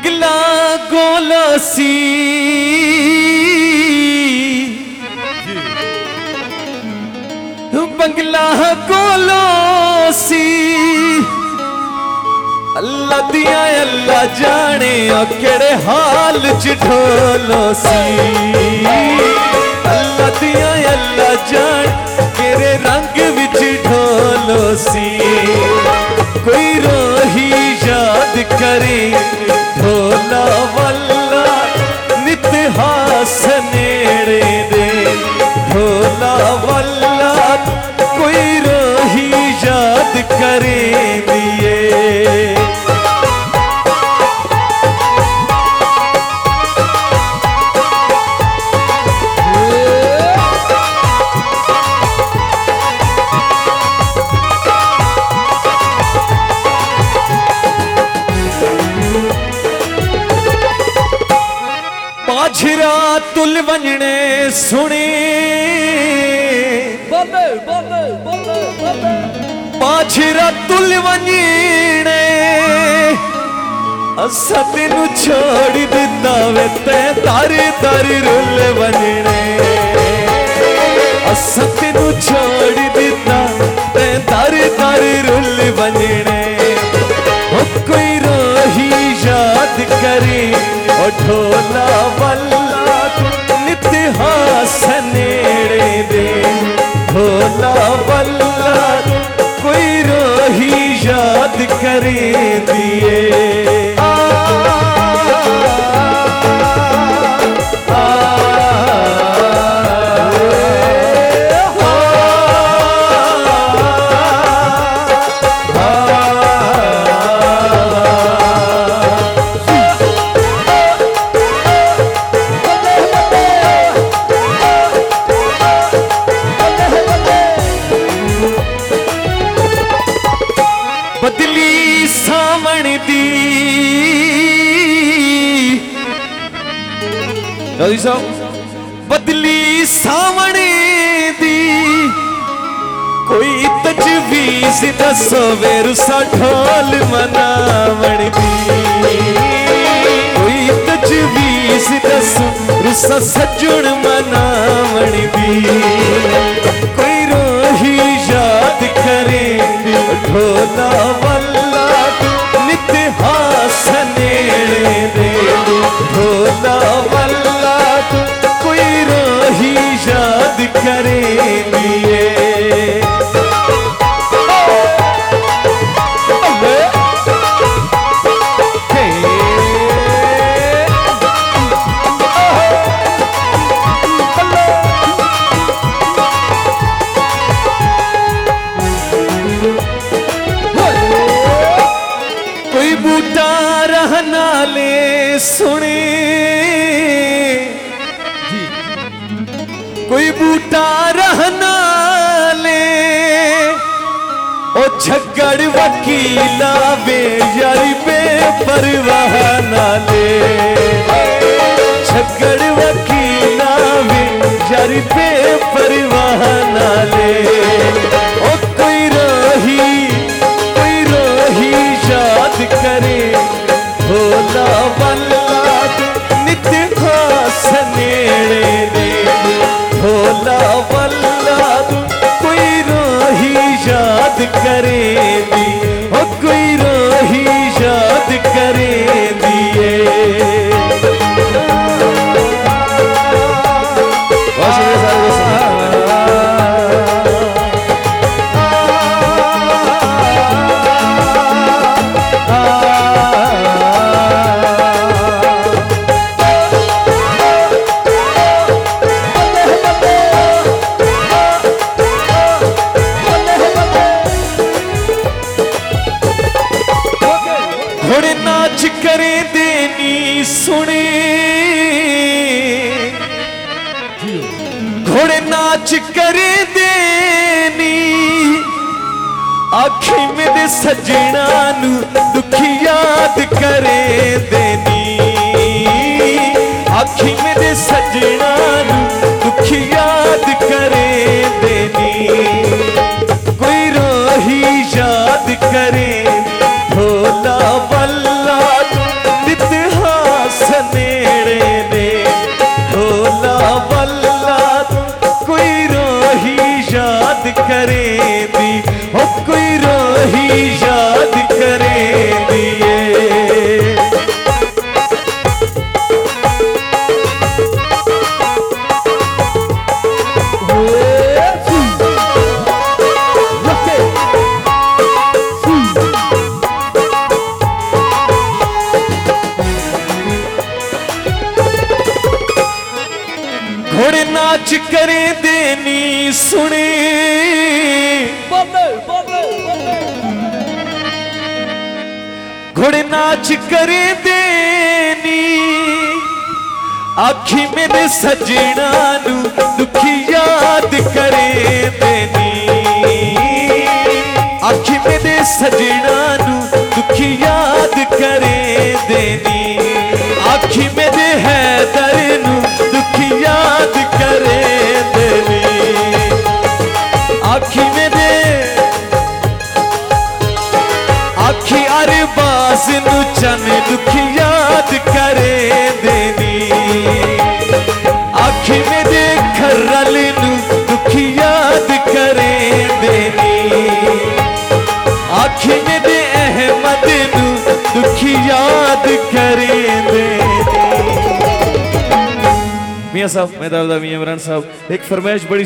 बंगला गोलसी बंगला गोलसी अल्लाह दिया अल्लाह जाने केड़े हाल च ढोलोसी अल्लाह दिया अल्लाह जाने केड़े रंग विच ढोलोसी कोई रोही याद करे ढोला वल्ला नित हास नेड़े दे ढोला वल्ला कोई रोही याद करे दिए पाझरा तुल वंजने सुने बोले बोले बोले बोले पाझरा तुल वंजने असा तेनू छोड़ दिता वे ते तारे तारे रुल वंजने असा तेनू छोड़ दिता ते तारे तारे रुल वंजने कोई रोही याद करे ओ ढोला वल्ला नित हास नेड़े दे ढोला वल्ला कोई रोही याद करे दिए बदली सावण दी बदली सावण दी कोई तजवीज दसो वे रुसा ढोल मनावण दी कोई तजवीज दसो रुसा सजण मनावण दी कोई रोही याद करे ढोला वल्ला नित हास नेड़े दे ढोला वल्ला कोई रोही याद करे दिए बूटा रहना ले सुने कोई बूटा रहना ले ओ झगड़ वकीला वे यारी बेपरवाह ना ले झगड़ वकीला वे यारी बेपरवाह ना ले ओ कोई रोही याद करे ढोला वल्ला नित हास नेड़े दे ढोला वल्ला कोई रोही याद करे दी ओ कोई रोही याद करे दिए घोड़े नाच करे देनी सुने घोड़े नाच करे देनी आखी मेरे सजना नू दुखी याद करे देनी आखी मेरे सजना नू दुखी याद करे देनी कोई रोही याद करे ढोला वल्ला नित नाच करे देनी सुनी बोले बोले बोले घोड़े नाच करे देनी आखी मेरे सजना नू दुखी याद करे देनी आखी मेरे सजना नू दुखी याद करे देनी आखी मेरे हैदर नू दुखी याद करे देनी आखी मेरे आखी अरबाज नू चन दुखी याद करे देनी आखी मेरे खरल नू दुखी याद करे देनी आखी मेरे अहमद नू दुखी याद करे देनी। मियां साहब, मैं दादा मियां इमरान साहब, एक फरमाइश बड़ी